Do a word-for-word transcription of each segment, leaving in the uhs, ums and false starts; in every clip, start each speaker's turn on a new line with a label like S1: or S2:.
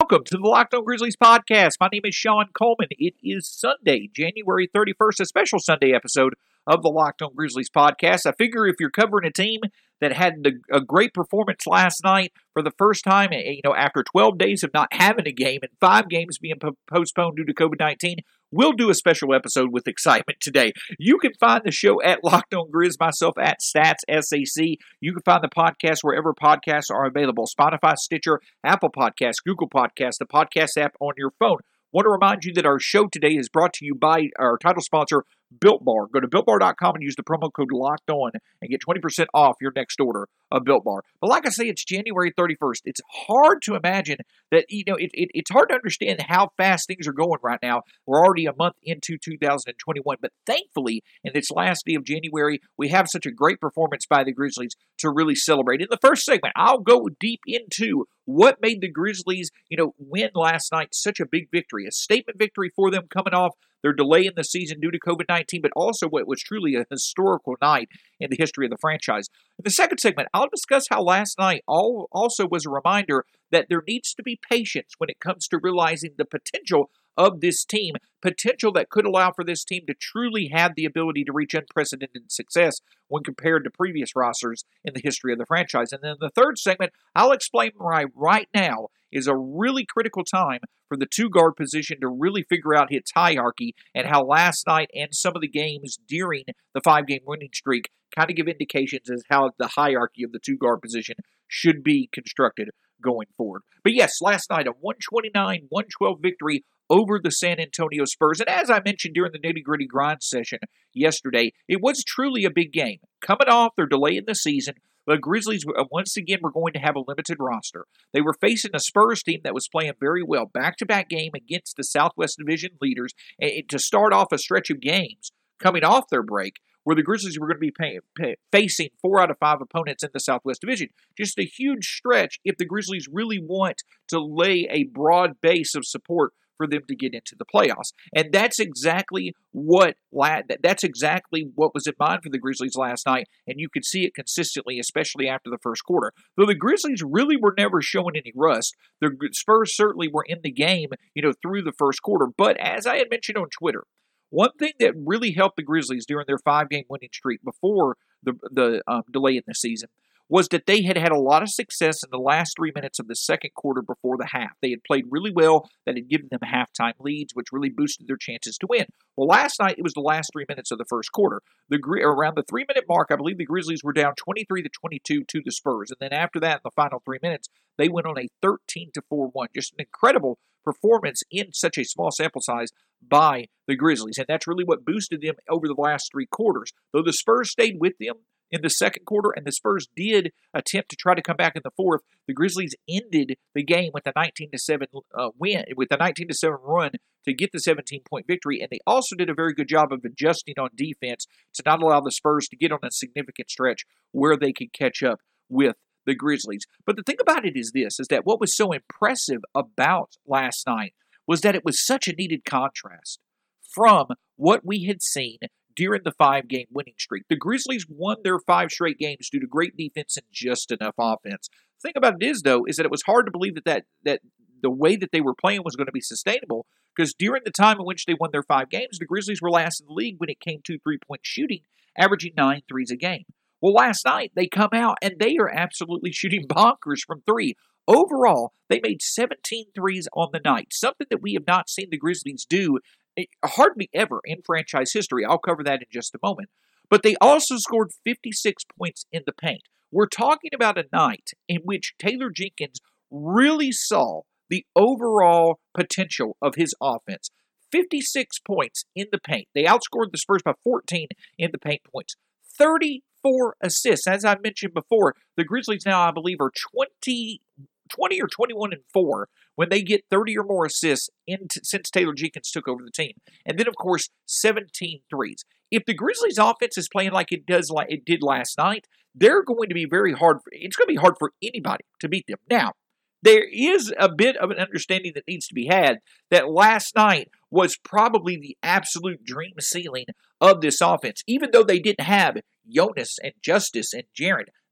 S1: Welcome to the Locked On Grizzlies podcast. My name is Sean Coleman. It is Sunday, January thirty-first, a special Sunday episode of the Locked On Grizzlies podcast. I figure if you're covering a team that had a, a great performance last night for the first time, you know, after twelve days of not having a game and five games being po- postponed due to covid nineteen, we'll do a special episode with excitement today. You can find the show at Locked On Grizz, myself at Stats S A C. You can find the podcast wherever podcasts are available: Spotify, Stitcher, Apple Podcasts, Google Podcasts, the podcast app on your phone. Want to remind you that our show today is brought to you by our title sponsor, Built Bar. Go to built bar dot com and use the promo code LOCKEDON and get twenty percent off your next order of Built Bar. But like I say, it's January thirty-first. It's hard to imagine that, you know, it, it, it's hard to understand how fast things are going right now. We're already a month into two thousand twenty-one, but thankfully, in this last day of January, we have such a great performance by the Grizzlies to really celebrate. In the first segment, I'll go deep into what made the Grizzlies, you know, win last night such a big victory, a statement victory for them coming off their delay in the season due to covid nineteen, but also what was truly a historical night in the history of the franchise. In the second segment, I'll discuss how last night all, also was a reminder that there needs to be patience when it comes to realizing the potential of this team, potential that could allow for this team to truly have the ability to reach unprecedented success when compared to previous rosters in the history of the franchise. And then in the third segment, I'll explain why right now is a really critical time for the two-guard position to really figure out its hierarchy, and how last night and some of the games during the five-game winning streak kind of give indications as how the hierarchy of the two-guard position should be constructed going forward. But yes, last night a one twenty-nine one twelve victory over the San Antonio Spurs. And as I mentioned during the nitty-gritty grind session yesterday, it was truly a big game. Coming off their delay in the season, the Grizzlies, once again, were going to have a limited roster. They were facing a Spurs team that was playing very well. Back-to-back game against the Southwest Division leaders to start off a stretch of games coming off their break where the Grizzlies were going to be pay, pay, facing four out of five opponents in the Southwest Division. Just a huge stretch if the Grizzlies really want to lay a broad base of support for them to get into the playoffs. And that's exactly what that's exactly what was in mind for the Grizzlies last night, and you could see it consistently, especially after the first quarter. Though the Grizzlies really were never showing any rust, the Spurs certainly were in the game, you know, through the first quarter. But as I had mentioned on Twitter, one thing that really helped the Grizzlies during their five-game winning streak before the, the um, delay in the season was that they had had a lot of success in the last three minutes of the second quarter before the half. They had played really well. That had given them halftime leads, which really boosted their chances to win. Well, last night, it was the last three minutes of the first quarter. The Around the three-minute mark, I believe the Grizzlies were down twenty-three to twenty-two to the Spurs. And then after that, in the final three minutes, they went on a thirteen to four one. Just an incredible performance in such a small sample size by the Grizzlies. And that's really what boosted them over the last three quarters. Though the Spurs stayed with them in the second quarter, and the Spurs did attempt to try to come back in the fourth, the Grizzlies ended the game with a nineteen to seven uh, win, with a nineteen to seven run to get the seventeen-point victory, and they also did a very good job of adjusting on defense to not allow the Spurs to get on a significant stretch where they could catch up with the Grizzlies. But the thing about it is this, is that what was so impressive about last night was that it was such a needed contrast from what we had seen during the five-game winning streak. The Grizzlies won their five straight games due to great defense and just enough offense. The thing about it is, though, is that it was hard to believe that, that, that the way that they were playing was going to be sustainable, because during the time in which they won their five games, the Grizzlies were last in the league when it came to three-point shooting, averaging nine threes a game. Well, last night, they come out, and they are absolutely shooting bonkers from three. Overall, they made seventeen threes on the night, something that we have not seen the Grizzlies do hardly ever in franchise history. I'll cover that in just a moment. But they also scored fifty-six points in the paint. We're talking about a night in which Taylor Jenkins really saw the overall potential of his offense. fifty-six points in the paint. They outscored the Spurs by fourteen in the paint points. thirty-four assists. As I mentioned before, the Grizzlies now, I believe, are twenty, twenty or twenty-one and four when they get thirty or more assists in t- since Taylor Jenkins took over the team. And then, of course, seventeen threes. If the Grizzlies' offense is playing like it does, like it did last night, they're going to be very hard. For, it's going to be hard for anybody to beat them. Now, there is a bit of an understanding that needs to be had that last night was probably the absolute dream ceiling of this offense. Even though they didn't have Jonas and Justice and Jaren,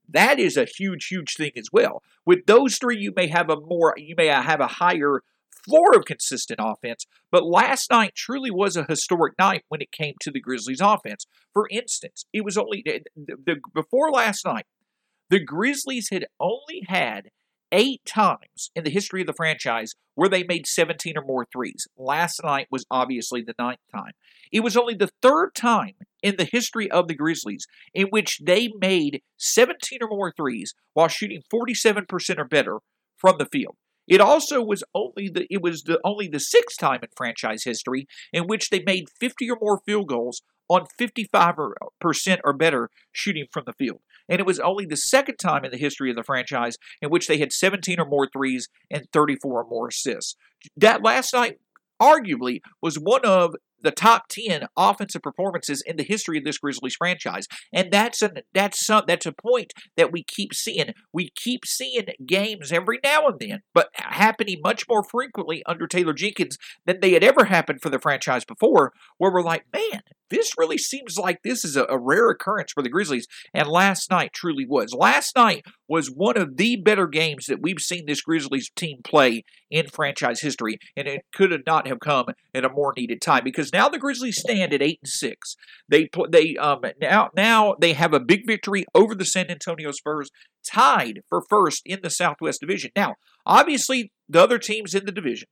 S1: That is a huge, huge thing as well. With those three, you may have a more, you may have a higher floor of consistent offense, but last night truly was a historic night when it came to the Grizzlies offense. For instance, it was only, the, the, before last night, the Grizzlies had only had eight times in the history of the franchise where they made seventeen or more threes. Last night was obviously the ninth time. It was only the third time in the history of the Grizzlies in which they made seventeen or more threes while shooting forty-seven percent or better from the field. It also was only the it was the only the sixth time in franchise history in which they made fifty or more field goals on fifty-five percent or better shooting from the field. And it was only the second time in the history of the franchise in which they had seventeen or more threes and thirty-four or more assists. That last night, arguably, was one of the top ten offensive performances in the history of this Grizzlies franchise. And that's a, that's a, that's a point that we keep seeing. We keep seeing games every now and then, but happening much more frequently under Taylor Jenkins than they had ever happened for the franchise before, where we're like, man, this really seems like this is a, a rare occurrence for the Grizzlies, and last night truly was. Last night was one of the better games that we've seen this Grizzlies team play in franchise history, and it could have not have come at a more needed time, because now the Grizzlies stand at eight and six. They they um now now they have a big victory over the San Antonio Spurs, tied for first in the Southwest Division. Now, obviously, the other teams in the division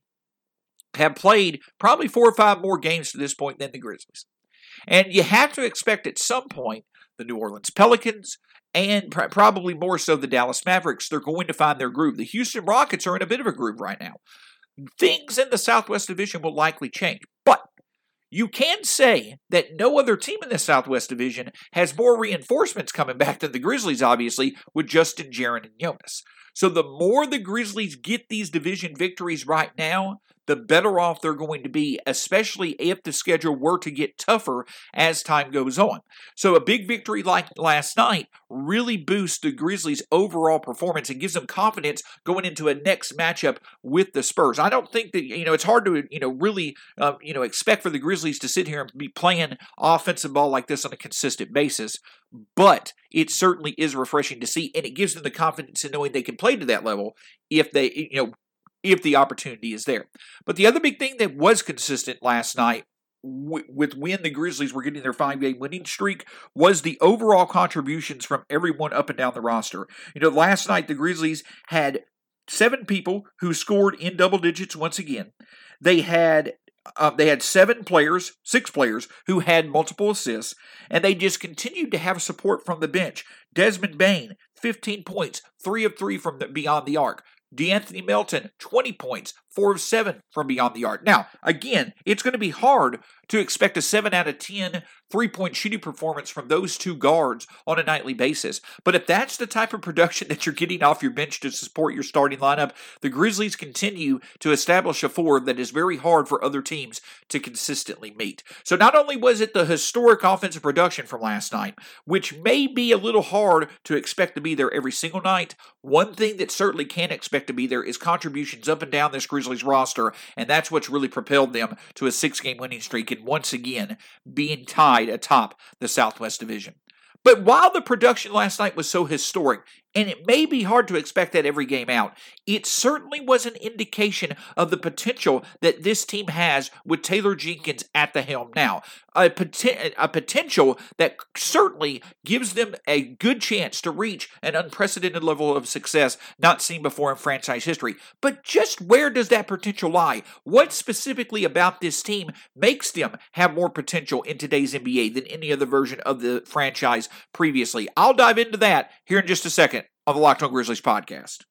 S1: have played probably four or five more games to this point than the Grizzlies. And you have to expect at some point the New Orleans Pelicans and pr- probably more so the Dallas Mavericks, they're going to find their groove. The Houston Rockets are in a bit of a groove right now. Things in the Southwest Division will likely change. But you can say that no other team in the Southwest Division has more reinforcements coming back than the Grizzlies, obviously, with Justin, Jaren, and Jonas. So the more the Grizzlies get these division victories right now, the better off they're going to be, especially if the schedule were to get tougher as time goes on. So a big victory like last night really boosts the Grizzlies' overall performance and gives them confidence going into a next matchup with the Spurs. I don't think that, you know, it's hard to, you know, really, uh, you know, expect for the Grizzlies to sit here and be playing offensive ball like this on a consistent basis, but it certainly is refreshing to see, and it gives them the confidence in knowing they can play to that level if they, you know, if the opportunity is there. But the other big thing that was consistent last night w- with when the Grizzlies were getting their five-game winning streak was the overall contributions from everyone up and down the roster. You know, last night the Grizzlies had seven people who scored in double digits once again. They had Uh, they had seven players, six players, who had multiple assists, and they just continued to have support from the bench. Desmond Bane, fifteen points, three of three from the, beyond the arc. DeAnthony Melton, twenty points, four of seven from beyond the arc. Now, again, it's going to be hard to expect a seven out of ten three-point shooting performance from those two guards on a nightly basis. But if that's the type of production that you're getting off your bench to support your starting lineup, the Grizzlies continue to establish a floor that is very hard for other teams to consistently meet. So not only was it the historic offensive production from last night, which may be a little hard to expect to be there every single night, one thing that certainly can expect to be there is contributions up and down this Grizzlies roster, and that's what's really propelled them to a six-game winning streak and once again being tied atop the Southwest Division. But while the production last night was so historic, and it may be hard to expect that every game out, it certainly was an indication of the potential that this team has with Taylor Jenkins at the helm now. A, pot- a potential that certainly gives them a good chance to reach an unprecedented level of success not seen before in franchise history. But just where does that potential lie? What specifically about this team makes them have more potential in today's N B A than any other version of the franchise previously? I'll dive into that here in just a second on the Locked On Grizzlies podcast.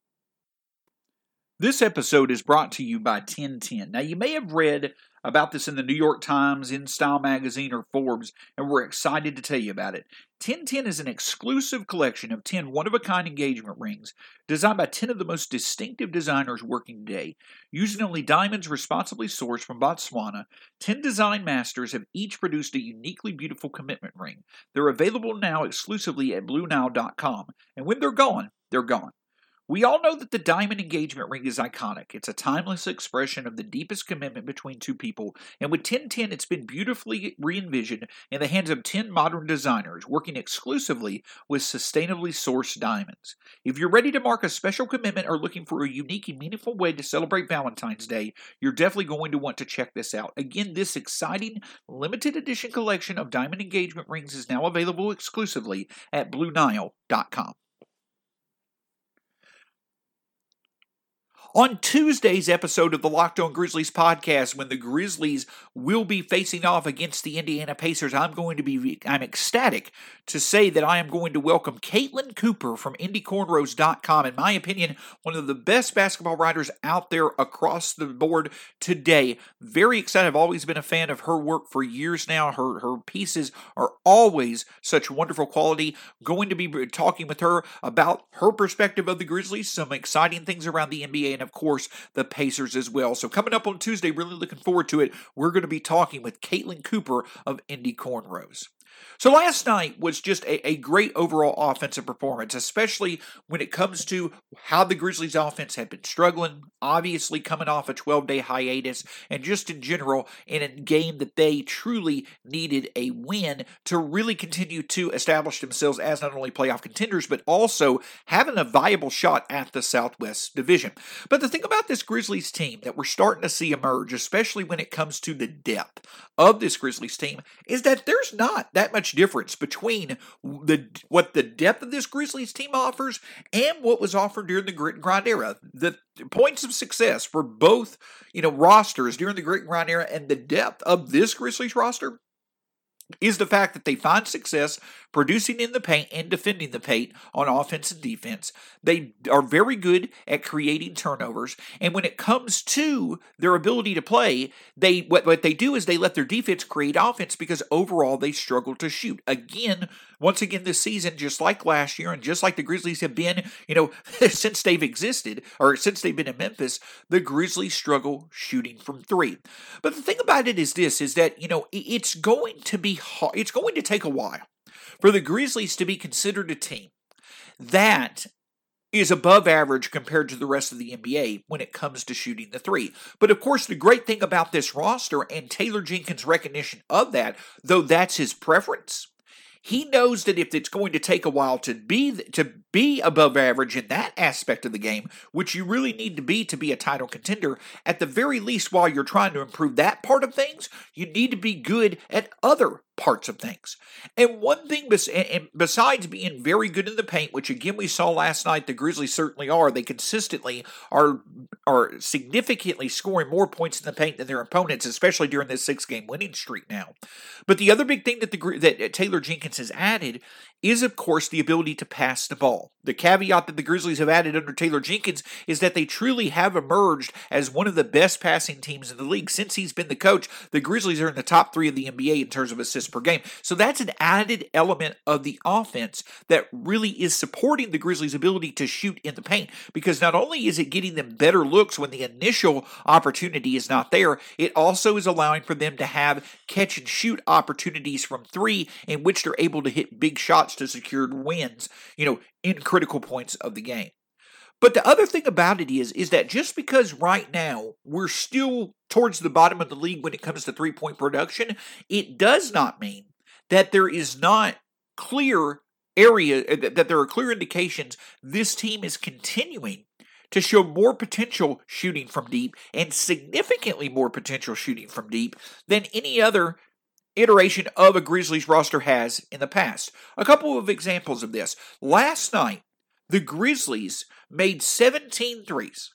S1: This episode is brought to you by ten ten. Now, you may have read about this in the New York Times, in Style Magazine, or Forbes, and we're excited to tell you about it. ten ten is an exclusive collection of ten one-of-a-kind engagement rings designed by ten of the most distinctive designers working today. Using only diamonds responsibly sourced from Botswana, ten design masters have each produced a uniquely beautiful commitment ring. They're available now exclusively at Blue Nile dot com, and when they're gone, they're gone. We all know that the diamond engagement ring is iconic. It's a timeless expression of the deepest commitment between two people, and with ten ten, it's been beautifully re-envisioned in the hands of ten modern designers working exclusively with sustainably sourced diamonds. If you're ready to mark a special commitment or looking for a unique and meaningful way to celebrate Valentine's Day, you're definitely going to want to check this out. Again, this exciting limited edition collection of diamond engagement rings is now available exclusively at Blue Nile dot com. On Tuesday's episode of the Locked On Grizzlies podcast, when the Grizzlies will be facing off against the Indiana Pacers, I'm going to be, I'm ecstatic to say that I am going to welcome Caitlin Cooper from Indy Cornrows dot com. In my opinion, one of the best basketball writers out there across the board today. Very excited. I've always been a fan of her work for years now. Her, her pieces are always such wonderful quality. Going to be talking with her about her perspective of the Grizzlies, some exciting things around the N B A, and of course, the Pacers as well. So coming up on Tuesday, really looking forward to it. We're going to be talking with Caitlin Cooper of Indy Cornrows. So last night was just a, a great overall offensive performance, especially when it comes to how the Grizzlies offense had been struggling, obviously coming off a twelve-day hiatus, and just in general in a game that they truly needed a win to really continue to establish themselves as not only playoff contenders, but also having a viable shot at the Southwest Division. But the thing about this Grizzlies team that we're starting to see emerge, especially when it comes to the depth of this Grizzlies team, is that there's not that much difference between the what the depth of this Grizzlies team offers and what was offered during the grit and grind era. The points of success for both, you know, rosters during the grit and grind era and the depth of this Grizzlies roster is the fact that they find success producing in the paint and defending the paint on offense and defense. They are very good at creating turnovers, and when it comes to their ability to play, they what, what they do is they let their defense create offense because overall they struggle to shoot. Again, once again this season, just like last year and just like the Grizzlies have been, you know, since they've existed or since they've been in Memphis, the Grizzlies struggle shooting from three. But the thing about it is this, is that, you know, it's going to be hard. It's going to take a while for the Grizzlies to be considered a team that is above average compared to the rest of the N B A when it comes to shooting the three. But of course, the great thing about this roster and Taylor Jenkins' recognition of that, though that's his preference, he knows that if it's going to take a while to be to be above average in that aspect of the game, which you really need to be to be a title contender, at the very least, while you're trying to improve that part of things, you need to be good at other parts of things. And one thing, besides being very good in the paint, which again we saw last night, the Grizzlies certainly are, they consistently are are significantly scoring more points in the paint than their opponents, especially during this six-game winning streak now. But the other big thing that the that Taylor Jenkins has added is, of course, the ability to pass the ball. The caveat that the Grizzlies have added under Taylor Jenkins is that they truly have emerged as one of the best passing teams in the league. Since he's been the coach, the Grizzlies are in the top three of the N B A in terms of assists per game. So that's an added element of the offense that really is supporting the Grizzlies' ability to shoot in the paint, because not only is it getting them better looks when the initial opportunity is not there, it also is allowing for them to have catch and shoot opportunities from three in which they're able to hit big shots to secure wins, you know, in critical points of the game. But the other thing about it is, is that just because right now we're still towards the bottom of the league when it comes to three-point production, it does not mean that there is not clear area, that there are clear indications this team is continuing to show more potential shooting from deep and significantly more potential shooting from deep than any other iteration of a Grizzlies roster has in the past. A couple of examples of this. Last night, the Grizzlies made seventeen threes,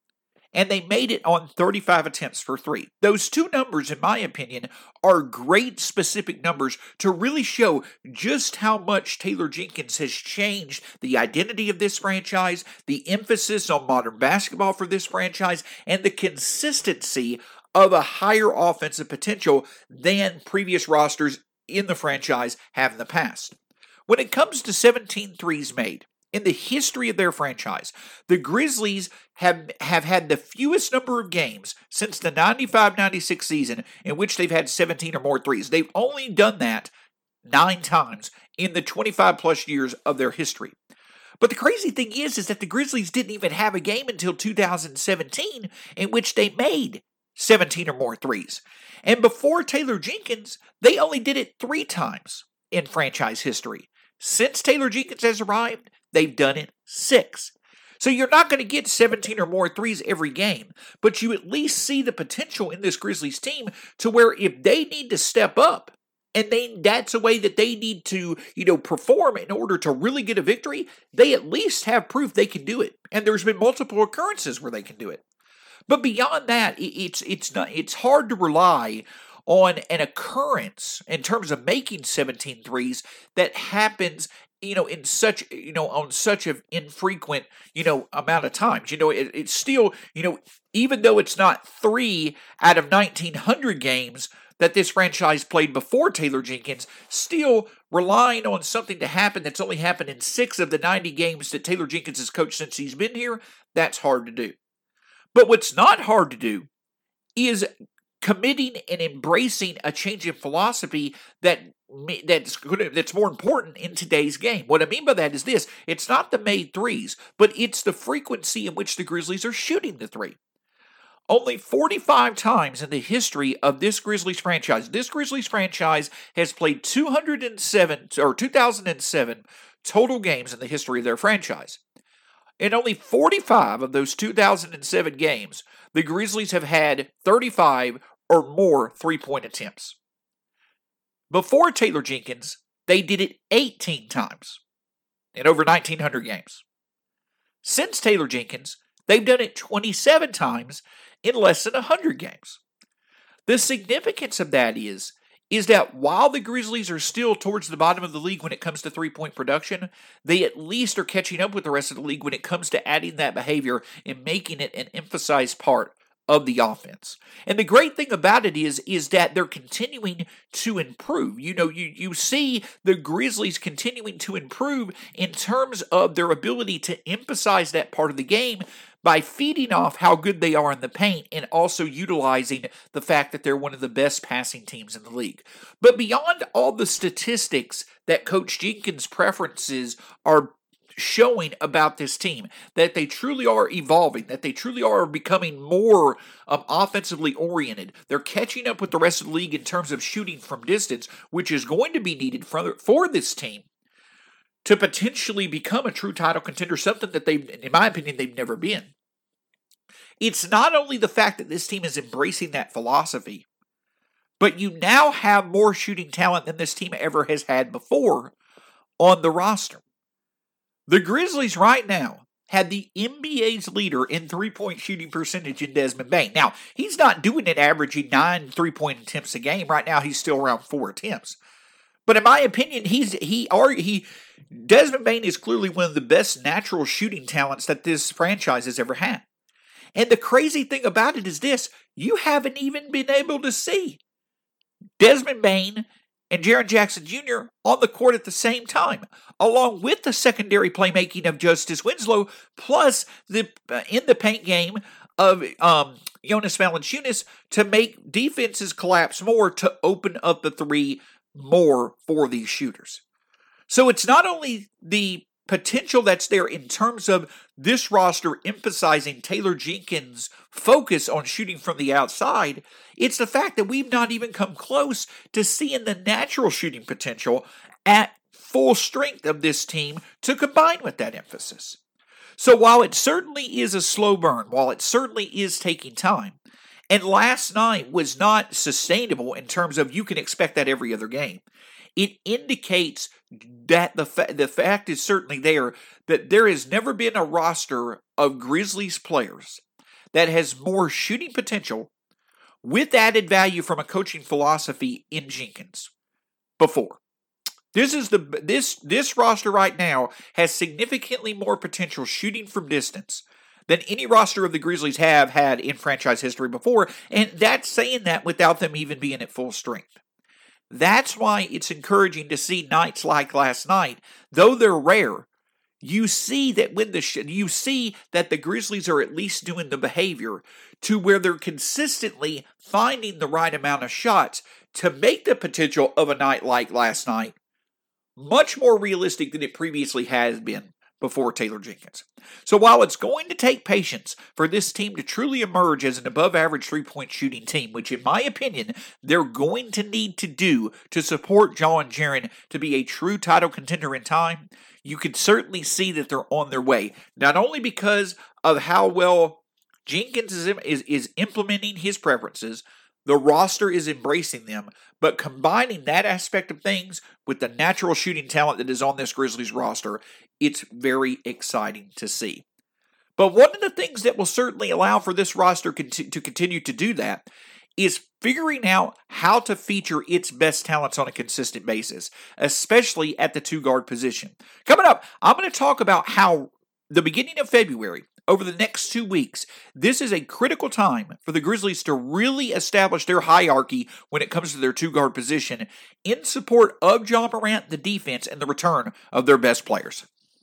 S1: and they made it on thirty-five attempts for three. Those two numbers, in my opinion, are great specific numbers to really show just how much Taylor Jenkins has changed the identity of this franchise, the emphasis on modern basketball for this franchise, and the consistency of a higher offensive potential than previous rosters in the franchise have in the past. When it comes to seventeen threes made, in the history of their franchise, the Grizzlies have, have had the fewest number of games since the ninety-five ninety-six season in which they've had seventeen or more threes. They've only done that nine times in the twenty-five plus years of their history. But the crazy thing is, is that the Grizzlies didn't even have a game until two thousand seventeen in which they made seventeen or more threes. And before Taylor Jenkins, they only did it three times in franchise history. Since Taylor Jenkins has arrived, they've done it six. So you're not going to get seventeen or more threes every game, but you at least see the potential in this Grizzlies team to where if they need to step up, and they, that's a way that they need to, you know, perform in order to really get a victory, they at least have proof they can do it. And there's been multiple occurrences where they can do it. But beyond that, it's it's not it's hard to rely on an occurrence in terms of making seventeen threes that happens, you know, in such, you know, on such an infrequent, you know, amount of times. You know, it, it's still, you know, even though it's not three out of nineteen hundred games that this franchise played before Taylor Jenkins, still relying on something to happen that's only happened in six of the ninety games that Taylor Jenkins has coached since he's been here, that's hard to do. But what's not hard to do is committing and embracing a change in philosophy that that's good, that's more important in today's game. What I mean by that is this: it's not the made threes, but it's the frequency in which the Grizzlies are shooting the three. Only forty-five times in the history of this Grizzlies franchise, this Grizzlies franchise has played two hundred seven or two thousand seven total games in the history of their franchise. In only forty-five of those two thousand seven games, the Grizzlies have had thirty-five or more three-point attempts. Before Taylor Jenkins, they did it eighteen times in over nineteen hundred games. Since Taylor Jenkins, they've done it twenty-seven times in less than one hundred games. The significance of that is, is that while the Grizzlies are still towards the bottom of the league when it comes to three-point production, they at least are catching up with the rest of the league when it comes to adding that behavior and making it an emphasized part of the offense. And the great thing about it is, is that they're continuing to improve. You know, you, you see the Grizzlies continuing to improve in terms of their ability to emphasize that part of the game by feeding off how good they are in the paint and also utilizing the fact that they're one of the best passing teams in the league. But beyond all the statistics that Coach Jenkins' preferences are showing about this team, that they truly are evolving, that they truly are becoming more um, offensively oriented. They're catching up with the rest of the league in terms of shooting from distance, which is going to be needed for, for this team to potentially become a true title contender, something that they, in my opinion, they've never been. It's not only the fact that this team is embracing that philosophy, but you now have more shooting talent than this team ever has had before on the roster. The Grizzlies right now had the N B A's leader in three-point shooting percentage in Desmond Bane. Now, he's not doing it averaging nine three-point attempts a game. Right now, he's still around four attempts. But in my opinion, he's he are he Desmond Bane is clearly one of the best natural shooting talents that this franchise has ever had. And the crazy thing about it is this: you haven't even been able to see Desmond Bane and Jaren Jackson Junior on the court at the same time, along with the secondary playmaking of Justice Winslow, plus the uh, in the paint game of um, Jonas Valanciunas to make defenses collapse more to open up the three more for these shooters. So it's not only the potential that's there in terms of this roster emphasizing Taylor Jenkins' focus on shooting from the outside, it's the fact that we've not even come close to seeing the natural shooting potential at full strength of this team to combine with that emphasis. So while it certainly is a slow burn, while it certainly is taking time, and last night was not sustainable in terms of you can expect that every other game, it indicates that the fa- the fact is certainly there that there has never been a roster of Grizzlies players that has more shooting potential with added value from a coaching philosophy in Jenkins before. This is the this this roster right now has significantly more potential shooting from distance than any roster of the Grizzlies have had in franchise history before, and that's saying that without them even being at full strength. That's why it's encouraging to see nights like last night, though they're rare. You see that when the sh- you see that the Grizzlies are at least doing the behavior to where they're consistently finding the right amount of shots to make the potential of a night like last night much more realistic than it previously has been before Taylor Jenkins. So while it's going to take patience for this team to truly emerge as an above-average three-point shooting team, which in my opinion, they're going to need to do to support Jalen Jarrett to be a true title contender in time, you could certainly see that they're on their way. Not only because of how well Jenkins is, is, is implementing his preferences, the roster is embracing them, but combining that aspect of things with the natural shooting talent that is on this Grizzlies roster, it's very exciting to see. But one of the things that will certainly allow for this roster to continue to do that is figuring out how to feature its best talents on a consistent basis, especially at the two-guard position. Coming up, I'm going to talk about how the beginning of February, over the next two weeks, this is a critical time for the Grizzlies to really establish their hierarchy when it comes to their two-guard position in support of Ja Morant, the defense, and the return of their best players.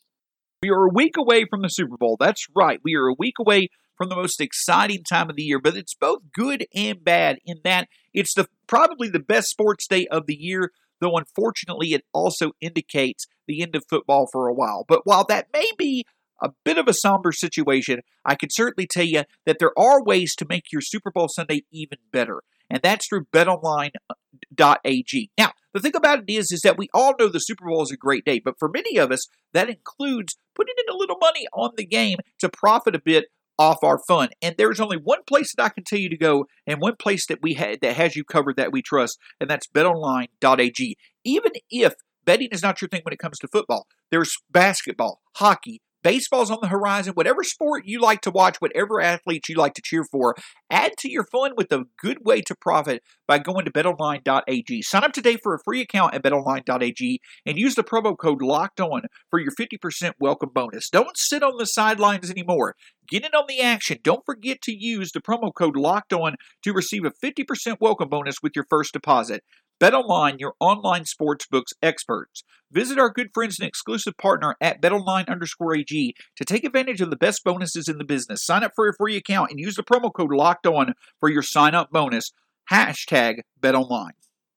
S1: We are a week away from the Super Bowl. That's right. We are a week away from the most exciting time of the year, but it's both good and bad in that it's the probably the best sports day of the year, though unfortunately it also indicates the end of football for a while. But while that may be a bit of a somber situation, I can certainly tell you that there are ways to make your Super Bowl Sunday even better, and that's through bet online dot a g. Now, the thing about it is, is that we all know the Super Bowl is a great day, but for many of us, that includes putting in a little money on the game to profit a bit off our fun. And there's only one place that I can tell you to go, and one place that we ha- that has you covered that we trust, and that's bet online dot a g. Even if betting is not your thing when it comes to football, there's basketball, hockey, baseball's on the horizon, whatever sport you like to watch, whatever athletes you like to cheer for, add to your fun with a good way to profit by going to bet online dot a g. Sign up today for a free account at bet online dot a g and use the promo code LOCKEDON for your fifty percent welcome bonus. Don't sit on the sidelines anymore. Get in on the action. Don't forget to use the promo code LOCKEDON to receive a fifty percent welcome bonus with your first deposit. BetOnline, your online sportsbooks experts. Visit our good friends and exclusive partner at betonline underscore AG to take advantage of the best bonuses in the business. Sign up for a free account and use the promo code LOCKEDON for your sign-up bonus. Hashtag BetOnline.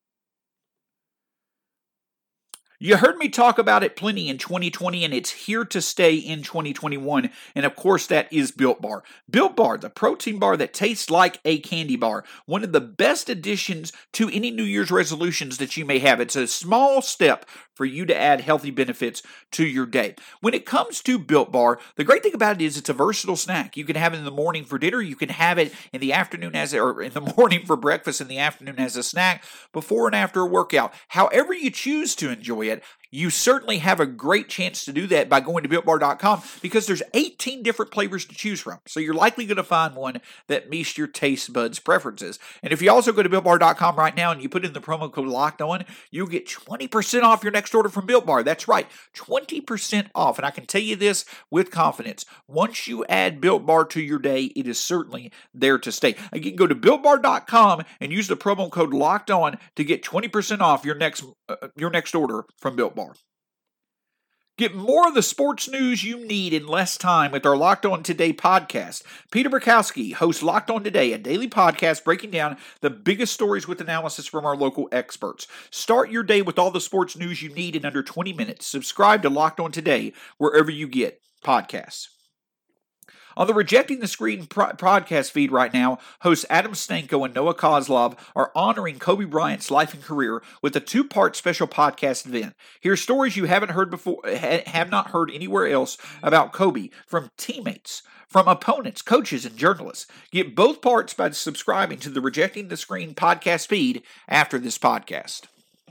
S1: You heard me talk about it plenty in twenty twenty, and it's here to stay in twenty twenty-one, and of course that is Built Bar. Built Bar, the protein bar that tastes like a candy bar. One of the best additions to any New Year's resolutions that you may have. It's a small step for you to add healthy benefits to your day. When it comes to Built Bar, the great thing about it is it's a versatile snack. You can have it in the morning for dinner, you can have it in the afternoon as a, or in the morning for breakfast, in the afternoon as a snack, before and after a workout. However you choose to enjoy it, you certainly have a great chance to do that by going to built bar dot com because there's eighteen different flavors to choose from. So you're likely going to find one that meets your taste buds preferences. And if you also go to built bar dot com right now and you put in the promo code LOCKEDON, you'll get twenty percent off your next order from Built Bar. That's right, twenty percent off. And I can tell you this with confidence. Once you add Built Bar to your day, it is certainly there to stay. Again, go to built bar dot com and use the promo code LOCKEDON to get twenty percent off your next uh, your next order from Built Bar. Get more of the sports news you need in less time with our Locked On Today podcast. Peter Bukowski hosts Locked On Today, a daily podcast breaking down the biggest stories with analysis from our local experts. Start your day with all the sports news you need in under twenty minutes. Subscribe to Locked On Today wherever you get podcasts. On the Rejecting the Screen pro- podcast feed right now, hosts Adam Stanko and Noah Kozlov are honoring Kobe Bryant's life and career with a two-part special podcast event. Hear stories you haven't heard before, ha- have not heard anywhere else about Kobe, from teammates, from opponents, coaches, and journalists. Get both parts by subscribing to the Rejecting the Screen podcast feed after this podcast.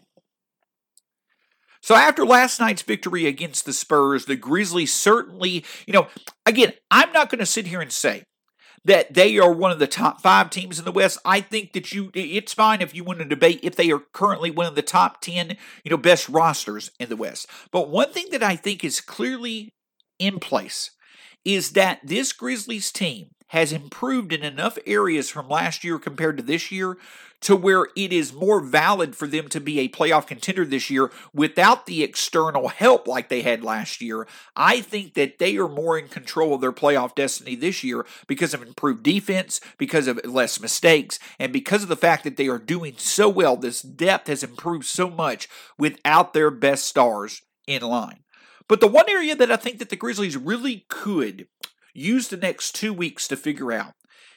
S1: So after last night's victory against the Spurs, the Grizzlies certainly, you know, again, I'm not going to sit here and say that they are one of the top five teams in the West. I think that you, it's fine if you want to debate if they are currently one of the top ten, you know, best rosters in the West. But one thing that I think is clearly in place is that this Grizzlies team has improved in enough areas from last year compared to this year to where it is more valid for them to be a playoff contender this year without the external help like they had last year. I think that they are more in control of their playoff destiny this year because of improved defense, because of less mistakes, and because of the fact that they are doing so well. This depth has improved so much without their best stars in line. But the one area that I think that the Grizzlies really could use the next two weeks to figure out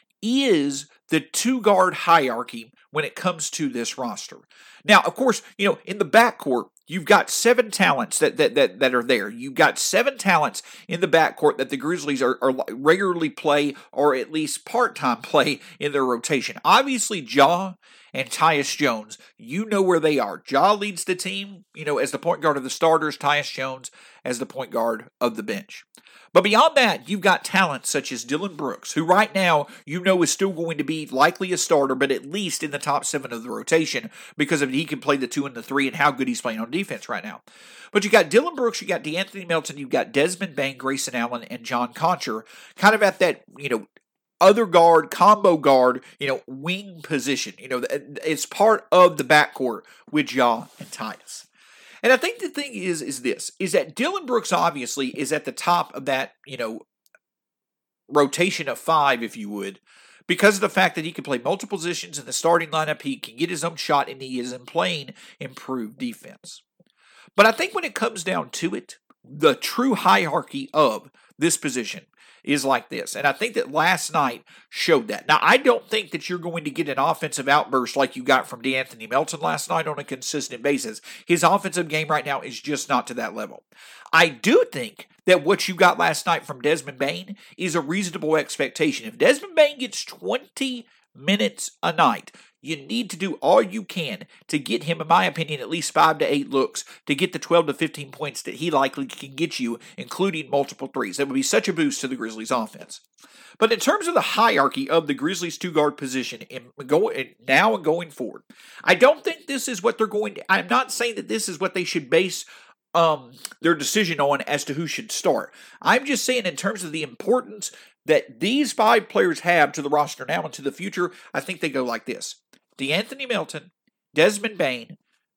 S1: is the two-guard hierarchy when it comes to this roster. Now, of course, you know, in the backcourt, you've got seven talents that that that, that are there. You've got seven talents in the backcourt that the Grizzlies are, are regularly play or at least part-time play in their rotation. Obviously, Ja and Tyus Jones, you know where they are. Ja leads the team, you know, as the point guard of the starters, Tyus Jones as the point guard of the bench. But beyond that, you've got talent such as Dillon Brooks, who right now you know is still going to be likely a starter, but at least in the top seven of the rotation because of he can play the two and the three and how good he's playing on defense right now. But you got Dillon Brooks, you got DeAnthony Melton, you've got Desmond Bane, Grayson Allen, and John Concher, kind of at that, you know, other guard, combo guard, you know, wing position. You know, it's part of the backcourt with Ja and Tyus. And I think the thing is, is this, is that Dillon Brooks obviously is at the top of that, you know, rotation of five, if you would, because of the fact that he can play multiple positions in the starting lineup, he can get his own shot, and he is in playing improved defense. But I think when it comes down to it, the true hierarchy of this position is like this. And I think that last night showed that. Now, I don't think that you're going to get an offensive outburst like you got from DeAnthony Melton last night on a consistent basis. His offensive game right now is just not to that level. I do think that what you got last night from Desmond Bane is a reasonable expectation. If Desmond Bane gets twenty minutes a night, you need to do all you can to get him, in my opinion, at least five to eight looks to get the twelve to fifteen points that he likely can get you, including multiple threes. That would be such a boost to the Grizzlies offense. But in terms of the hierarchy of the Grizzlies two-guard position in go, now and going forward, I don't think this is what they're going to, I'm not saying that this is what they should base um, their decision on as to who should start. I'm just saying in terms of the importance that these five players have to the roster now and to the future, I think they go like this. DeAnthony Melton, Desmond Bane,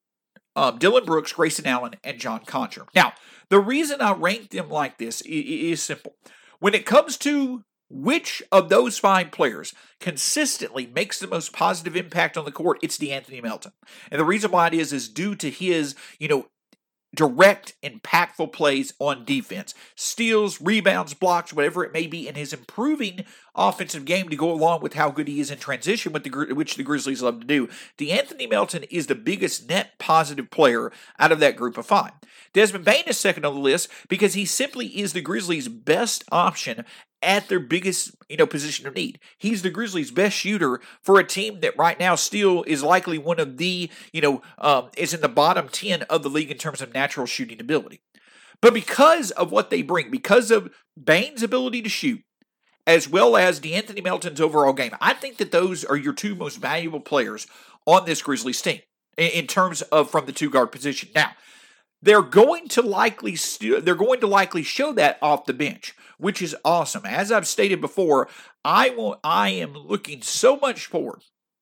S1: um, Dillon Brooks, Grayson Allen, and John Concher. Now, the reason I rank them like this is, is simple. When it comes to which of those five players consistently makes the most positive impact on the court, it's DeAnthony Melton. And the reason why it is is due to his, you know, direct, impactful plays on defense. Steals, rebounds, blocks, whatever it may be, and his improving offensive game to go along with how good he is in transition, with the, which the Grizzlies love to do. DeAnthony Melton is the biggest net positive player out of that group of five. Desmond Bane is second on the list because he simply is the Grizzlies' best option at their biggest, you know, position of need. He's the Grizzlies' best shooter for a team that right now still is likely one of the, you know, um, is in the bottom ten of the league in terms of natural shooting ability. But because of what they bring, because of Bane's ability to shoot, as well as DeAnthony Melton's overall game, I think that those are your two most valuable players on this Grizzlies team in, in terms of from the two-guard position. Now, they're going to likely st- they're going to likely show that off the bench, which is awesome. As I've stated before, I will, I am looking so much forward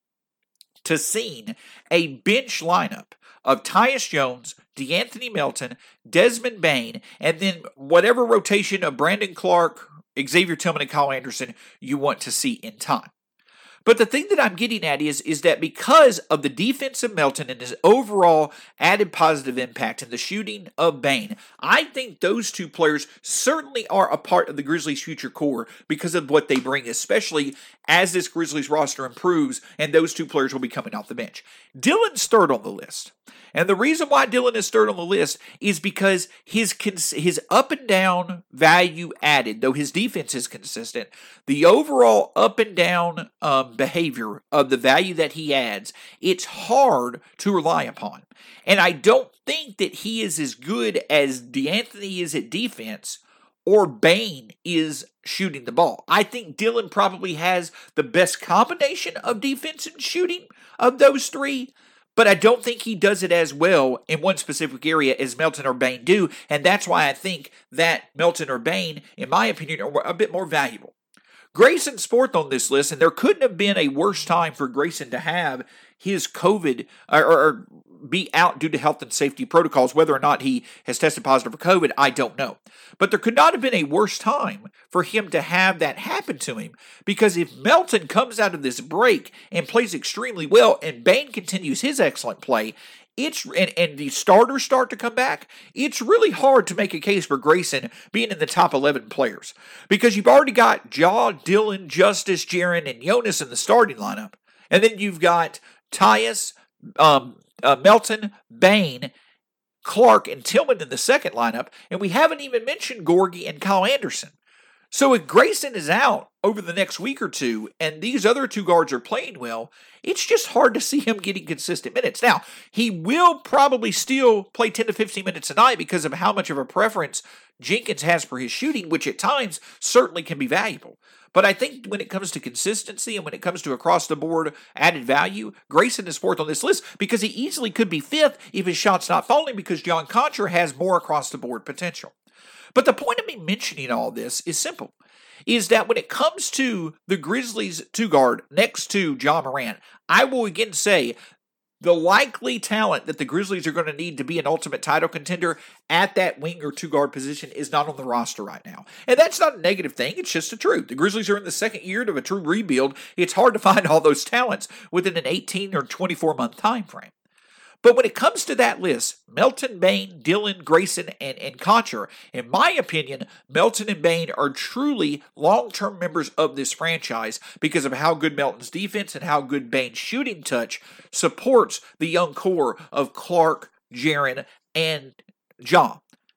S1: to seeing a bench lineup of Tyus Jones, DeAnthony Melton, Desmond Bane, and then whatever rotation of Brandon Clark, Xavier Tillman, and Kyle Anderson you want to see in time. But the thing that I'm getting at is, is that because of the defense of Melton and his overall added positive impact and the shooting of Bane, I think those two players certainly are a part of the Grizzlies' future core because of what they bring, especially as this Grizzlies roster improves and those two players will be coming off the bench. Dillon's third on the list. And the reason why Dillon is third on the list is because his his up and down value added, though his defense is consistent, the overall up and down um, behavior of the value that he adds, it's hard to rely upon. And I don't think that he is as good as DeAnthony is at defense or Bane is shooting the ball. I think Dillon probably has the best combination of defense and shooting of those three, but I don't think he does it as well in one specific area as Melton or Bane do, and that's why I think that Melton or Bane, in my opinion, are a bit more valuable. Grayson's fourth on this list, and there couldn't have been a worse time for Grayson to have his COVID or, or be out due to health and safety protocols. Whether or not he has tested positive for COVID, I don't know. But there could not have been a worse time for him to have that happen to him, because if Melton comes out of this break and plays extremely well and Bane continues his excellent play, it's and, and the starters start to come back, it's really hard to make a case for Grayson being in the top eleven players because you've already got Ja, Dillon, Justice, Jaren, and Jonas in the starting lineup. And then you've got Tyus, um, uh, Melton, Bane, Clark, and Tillman in the second lineup. And we haven't even mentioned Gorgui and Kyle Anderson. So if Grayson is out over the next week or two and these other two guards are playing well, it's just hard to see him getting consistent minutes. Now, he will probably still play ten to fifteen minutes a night because of how much of a preference Jenkins has for his shooting, which at times certainly can be valuable. But I think when it comes to consistency and when it comes to across-the-board added value, Grayson is fourth on this list because he easily could be fifth if his shot's not falling because John Contra has more across-the-board potential. But the point of me mentioning all this is simple, is that when it comes to the Grizzlies two-guard next to Ja Morant, I will again say the likely talent that the Grizzlies are going to need to be an ultimate title contender at that wing or two-guard position is not on the roster right now. And that's not a negative thing. It's just the truth. The Grizzlies are in the second year of a true rebuild. It's hard to find all those talents within an eighteen or twenty-four month time frame. But when it comes to that list, Melton, Bane, Dillon, Grayson, and, and Contra, in my opinion, Melton and Bane are truly long-term members of this franchise because of how good Melton's defense and how good Bane's shooting touch supports the young core of Clark, Jaren, and Ja.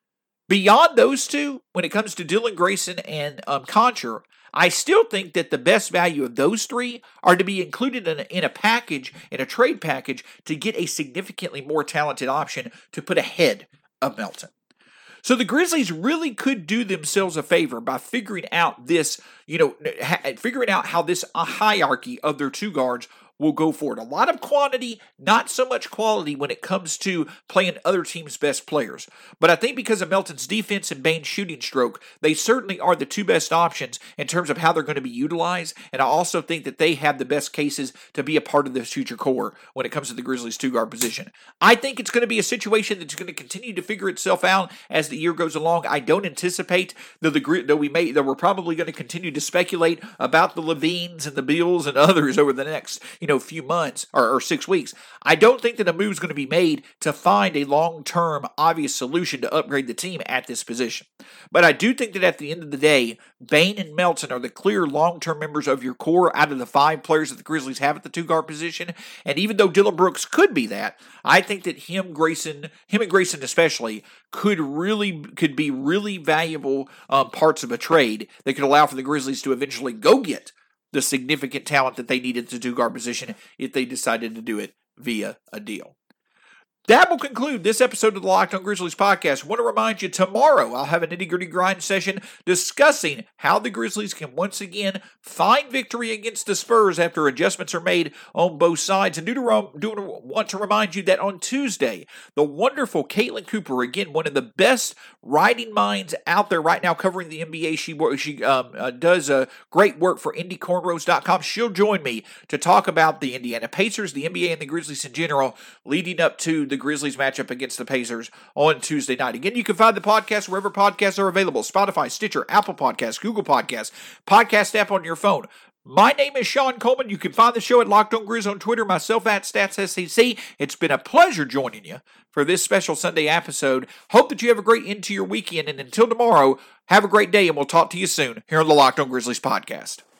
S1: Beyond those two, when it comes to Dillon, Grayson, and um, Contra, I still think that the best value of those three are to be included in a, in a package, in a trade package, to get a significantly more talented option to put ahead of Melton. So the Grizzlies really could do themselves a favor by figuring out this, you know, ha- figuring out how this hierarchy of their two guards will go forward. A lot of quantity, not so much quality when it comes to playing other teams' best players. But I think because of Melton's defense and Bane's shooting stroke, they certainly are the two best options in terms of how they're going to be utilized. And I also think that they have the best cases to be a part of this future core when it comes to the Grizzlies' two-guard position. I think it's going to be a situation that's going to continue to figure itself out as the year goes along. I don't anticipate, though, the, though we may, though we're probably going to continue to speculate about the Levines and the Bills and others over the next, you know, few months or, or six weeks. I don't think that a move is going to be made to find a long-term obvious solution to upgrade the team at this position. But I do think that at the end of the day, Bane and Melton are the clear long-term members of your core out of the five players that the Grizzlies have at the two-guard position. And even though Dillon Brooks could be that, I think that him, Grayson, him and Grayson especially could really could be really valuable um, parts of a trade that could allow for the Grizzlies to eventually go get the significant talent that they needed to two-guard position if they decided to do it via a deal. That will conclude this episode of the Locked On Grizzlies podcast. I want to remind you, tomorrow I'll have an nitty-gritty grind session discussing how the Grizzlies can once again find victory against the Spurs after adjustments are made on both sides. And do, to, do want to remind you that on Tuesday, the wonderful Caitlin Cooper, again, one of the best writing minds out there right now covering the N B A. She, she um, uh, does uh, great work for Indy Cornrows dot com. She'll join me to talk about the Indiana Pacers, the N B A, and the Grizzlies in general, leading up to the the Grizzlies matchup against the Pacers on Tuesday night. Again, you can find the podcast wherever podcasts are available: Spotify, Stitcher, Apple Podcasts, Google Podcasts, podcast app on your phone. My name is Sean Coleman. You can find the show at Locked On Grizz on Twitter, myself at StatsSEC. It's been a pleasure joining you for this special Sunday episode. Hope that you have a great end to your weekend, and until tomorrow, have a great day, and we'll talk to you soon here on the Locked On Grizzlies podcast.